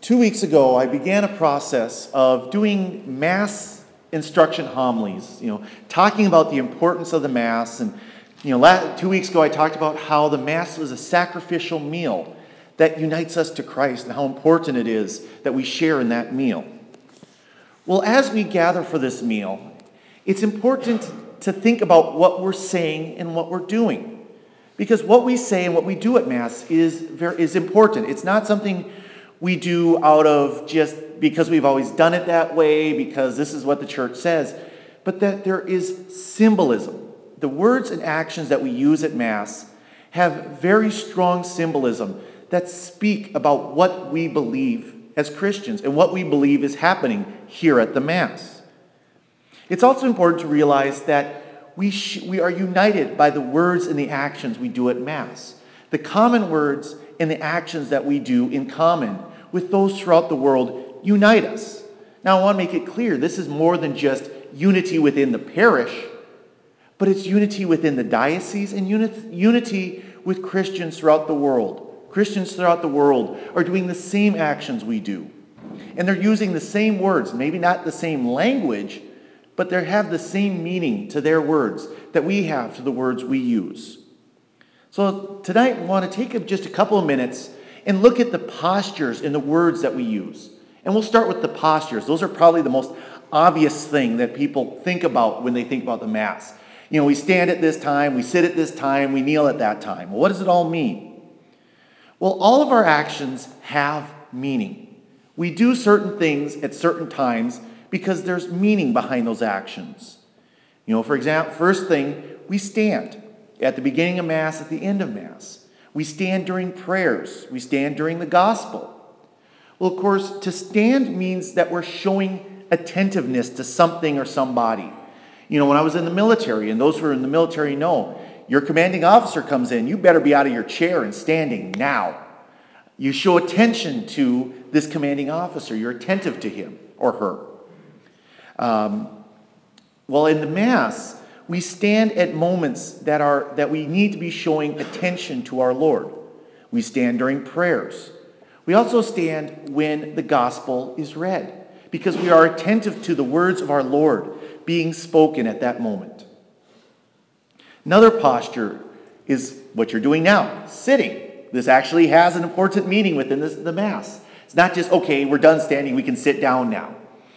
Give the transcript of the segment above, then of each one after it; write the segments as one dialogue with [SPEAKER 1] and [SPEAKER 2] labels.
[SPEAKER 1] 2 weeks ago, I began a process of doing Mass instruction homilies, talking about the importance of the Mass. And, 2 weeks ago, I talked about how the Mass was a sacrificial meal that unites us to Christ and how important it is that we share in that meal. Well, as we gather for this meal, it's important to think about what we're saying and what we're doing. Because what we say and what we do at Mass is important. It's not something we do out of just because we've always done it that way, because this is what the church says, but that there is symbolism. The words and actions that we use at Mass have very strong symbolism that speak about what we believe as Christians and what we believe is happening here at the Mass. It's also important to realize that we are united by the words and the actions we do at Mass. The common words and the actions that we do in common with those throughout the world unite us. Now, I want to make it clear, this is more than just unity within the parish, but it's unity within the diocese and unity with Christians throughout the world. Christians throughout the world are doing the same actions we do. And they're using the same words, maybe not the same language, but they have the same meaning to their words that we have to the words we use. So tonight we want to take just a couple of minutes and look at the postures in the words that we use. And we'll start with the postures. Those are probably the most obvious thing that people think about when they think about the Mass. We stand at this time, we sit at this time, we kneel at that time. Well, what does it all mean? Well, all of our actions have meaning. We do certain things at certain times because there's meaning behind those actions. For example, first thing, we stand at the beginning of Mass, at the end of Mass. We stand during prayers. We stand during the gospel. Well, of course, to stand means that we're showing attentiveness to something or somebody. When I was in the military, and those who are in the military know, your commanding officer comes in, you better be out of your chair and standing now. You show attention to this commanding officer. You're attentive to him or her. Well, in the Mass, we stand at moments that we need to be showing attention to our Lord. We stand during prayers. We also stand when the gospel is read, because we are attentive to the words of our Lord being spoken at that moment. Another posture is what you're doing now, sitting. This actually has an important meaning within the Mass. It's not just, okay, we're done standing, we can sit down now.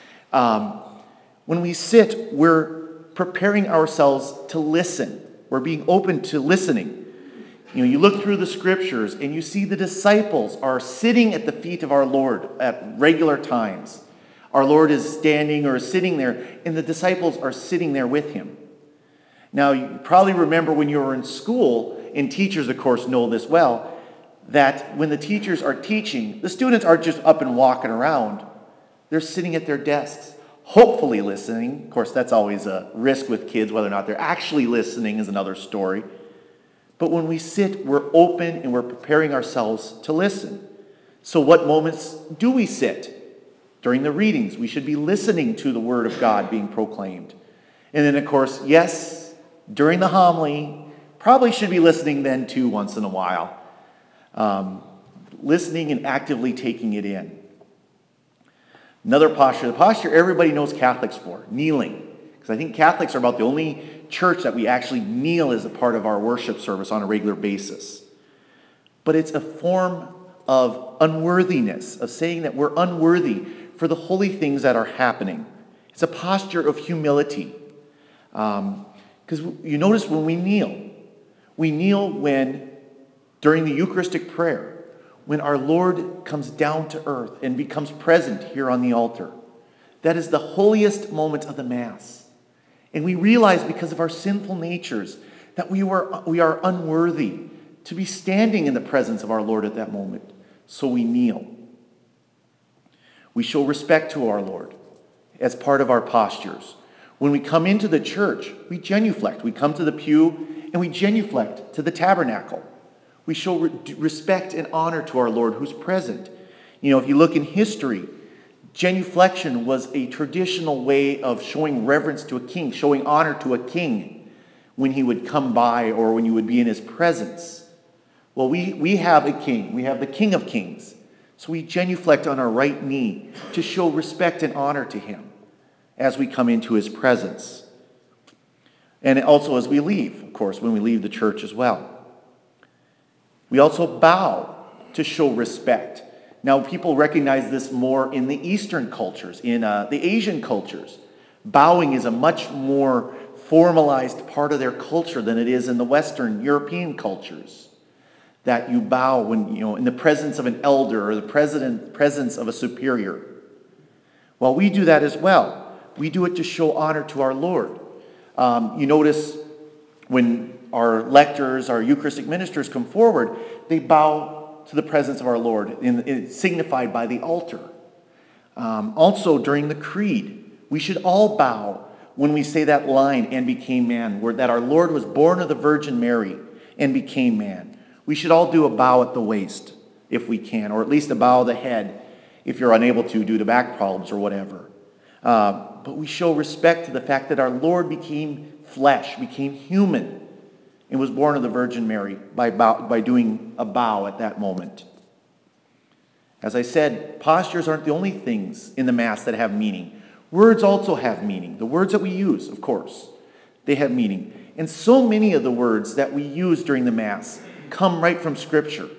[SPEAKER 1] When we sit, we're preparing ourselves to listen. We're being open to listening. You look through the scriptures and you see the disciples are sitting at the feet of our Lord at regular times. Our Lord is standing or sitting there, and the disciples are sitting there with him. Now, you probably remember when you were in school, and teachers, of course, know this well, that when the teachers are teaching, the students aren't just up and walking around. They're sitting at their desks, hopefully listening. Of course, that's always a risk with kids. Whether or not they're actually listening is another story. But when we sit, we're open and we're preparing ourselves to listen. So what moments do we sit? During the readings, we should be listening to the Word of God being proclaimed. And then, of course, yes, during the homily, probably should be listening then too once in a while. Listening and actively taking it in. Another posture, the posture everybody knows Catholics for, kneeling. Because I think Catholics are about the only church that we actually kneel as a part of our worship service on a regular basis. But it's a form of unworthiness, of saying that we're unworthy for the holy things that are happening. It's a posture of humility. Because you notice when we kneel when, during the Eucharistic prayer, when our Lord comes down to earth and becomes present here on the altar. That is the holiest moment of the Mass. And we realize because of our sinful natures that we are unworthy to be standing in the presence of our Lord at that moment. So we kneel. We show respect to our Lord as part of our postures. When we come into the church, we genuflect. We come to the pew and we genuflect to the tabernacle. We show respect and honor to our Lord who's present. If you look in history, genuflection was a traditional way of showing reverence to a king, showing honor to a king when he would come by or when you would be in his presence. Well, we have a king. We have the King of Kings. So we genuflect on our right knee to show respect and honor to him as we come into his presence. And also as we leave, of course, when we leave the church as well. We also bow to show respect. Now, people recognize this more in the Eastern cultures, in the Asian cultures. Bowing is a much more formalized part of their culture than it is in the Western European cultures. That you bow when, in the presence of an elder or the presence of a superior. Well, we do that as well. We do it to show honor to our Lord. You notice when our lectors, our Eucharistic ministers come forward, they bow to the presence of our Lord, signified by the altar. Also, during the Creed, we should all bow when we say that line, "and became man," where that our Lord was born of the Virgin Mary and became man. We should all do a bow at the waist, if we can, or at least a bow of the head, if you're unable to due to back problems or whatever. But we show respect to the fact that our Lord became flesh, became human, and was born of the Virgin Mary by doing a bow at that moment. As I said, postures aren't the only things in the Mass that have meaning. Words also have meaning. The words that we use, of course, they have meaning. And so many of the words that we use during the Mass come right from Scripture.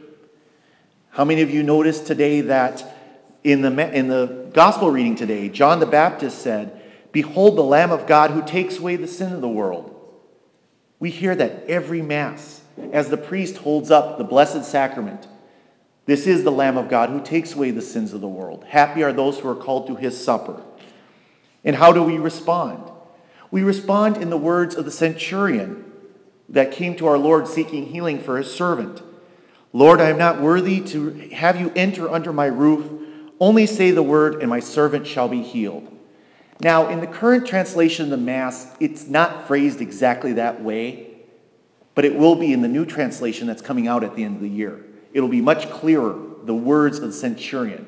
[SPEAKER 1] How many of you noticed today that in the Gospel reading today, John the Baptist said, "Behold the Lamb of God who takes away the sin of the world." We hear that every Mass as the priest holds up the Blessed Sacrament. This is the Lamb of God who takes away the sins of the world. Happy are those who are called to his supper. And how do we respond? We respond in the words of the centurion that came to our Lord seeking healing for his servant. "Lord, I am not worthy to have you enter under my roof. Only say the word, and my servant shall be healed." Now, in the current translation of the Mass, it's not phrased exactly that way, but it will be in the new translation that's coming out at the end of the year. It'll be much clearer, the words of the centurion.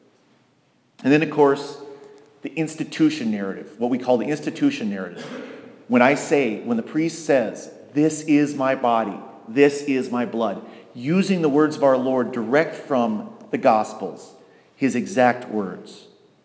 [SPEAKER 1] And then, of course, the institution narrative, what we call the institution narrative. When the priest says, "This is my body, this is my blood," using the words of our Lord direct from the Gospels, his exact words.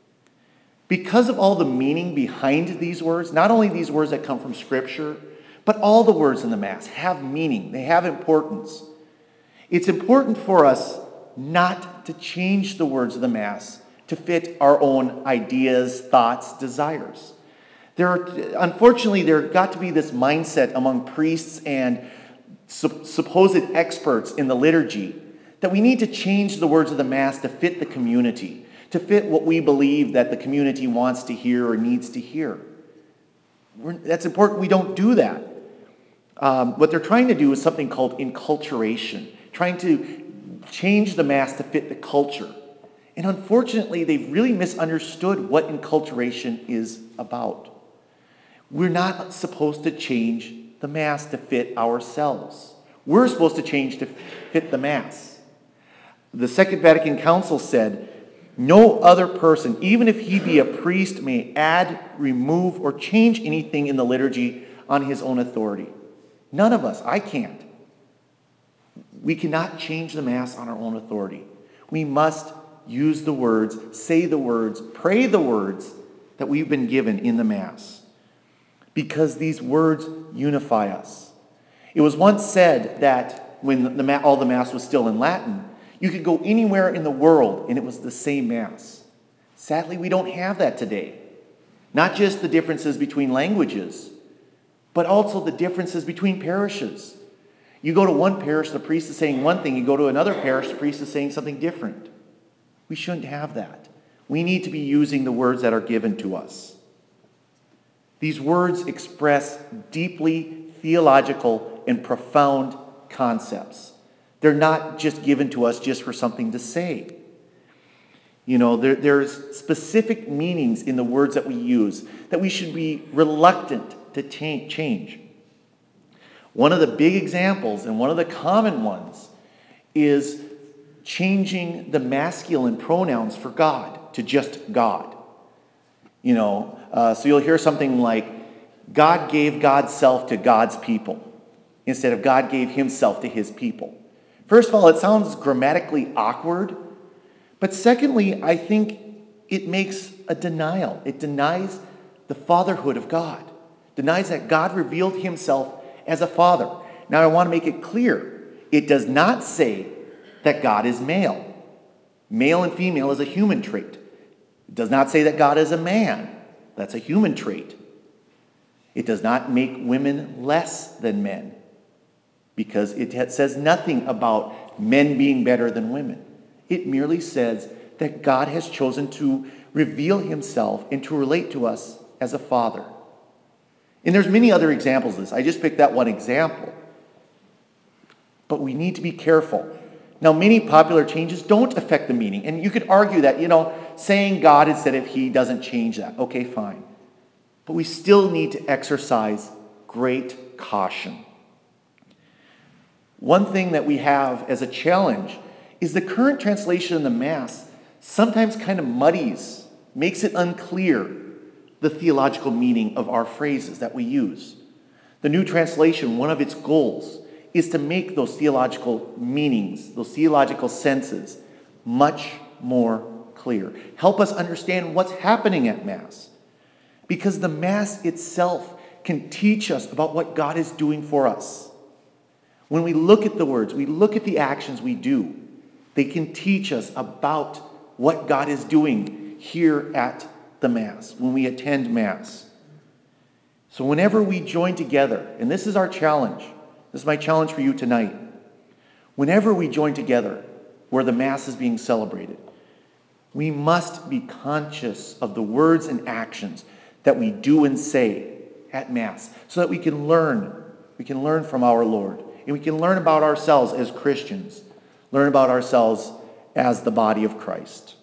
[SPEAKER 1] Because of all the meaning behind these words, not only these words that come from Scripture, but all the words in the Mass have meaning, they have importance. It's important for us not to change the words of the Mass to fit our own ideas, thoughts, desires. Unfortunately, there got to be this mindset among priests and supposed experts in the liturgy that we need to change the words of the Mass to fit the community, to fit what we believe that the community wants to hear or needs to hear. That's important. We don't do that. What they're trying to do is something called enculturation, trying to change the Mass to fit the culture. And unfortunately, they've really misunderstood what enculturation is about. We're not supposed to change the Mass to fit ourselves. We're supposed to change to fit the Mass. The Second Vatican Council said, "No other person, even if he be a priest, may add, remove, or change anything in the liturgy on his own authority." None of us. I can't. We cannot change the Mass on our own authority. We must use the words, say the words, pray the words that we've been given in the Mass, because these words unify us. It was once said that when all the Mass was still in Latin, you could go anywhere in the world and it was the same Mass. Sadly, we don't have that today. Not just the differences between languages, but also the differences between parishes. You go to one parish, the priest is saying one thing. You go to another parish, the priest is saying something different. We shouldn't have that. We need to be using the words that are given to us. These words express deeply theological and profound concepts. They're not just given to us just for something to say. There's specific meanings in the words that we use that we should be reluctant to change. One of the big examples, and one of the common ones, is changing the masculine pronouns for God to just God. So you'll hear something like, God gave God's self to God's people, instead of God gave himself to his people. First of all, it sounds grammatically awkward, But secondly, I think it makes a denial. It denies the fatherhood of God, denies that God revealed himself as a father. Now, I want to make it clear. It does not say that God is male. Male and female is a human trait. It does not say that God is a man. That's a human trait. It does not make women less than men, because it says nothing about men being better than women. It merely says that God has chosen to reveal himself and to relate to us as a father. And there's many other examples of this. I just picked that one example. But we need to be careful. Now, many popular changes don't affect the meaning. And you could argue that, saying God instead of he doesn't change that. Okay, fine. But we still need to exercise great caution. One thing that we have as a challenge is the current translation of the Mass sometimes kind of muddies, makes it unclear, the theological meaning of our phrases that we use. The New Translation, one of its goals is to make those theological meanings, those theological senses, much more clear. Help us understand what's happening at Mass. Because the Mass itself can teach us about what God is doing for us. When we look at the words, we look at the actions we do, they can teach us about what God is doing here at the Mass, when we attend Mass. So whenever we join together, and this is our challenge, this is my challenge for you tonight. Whenever we join together where the Mass is being celebrated, we must be conscious of the words and actions that we do and say at Mass so that we can learn. We can learn from our Lord. And we can learn about ourselves as Christians, learn about ourselves as the body of Christ.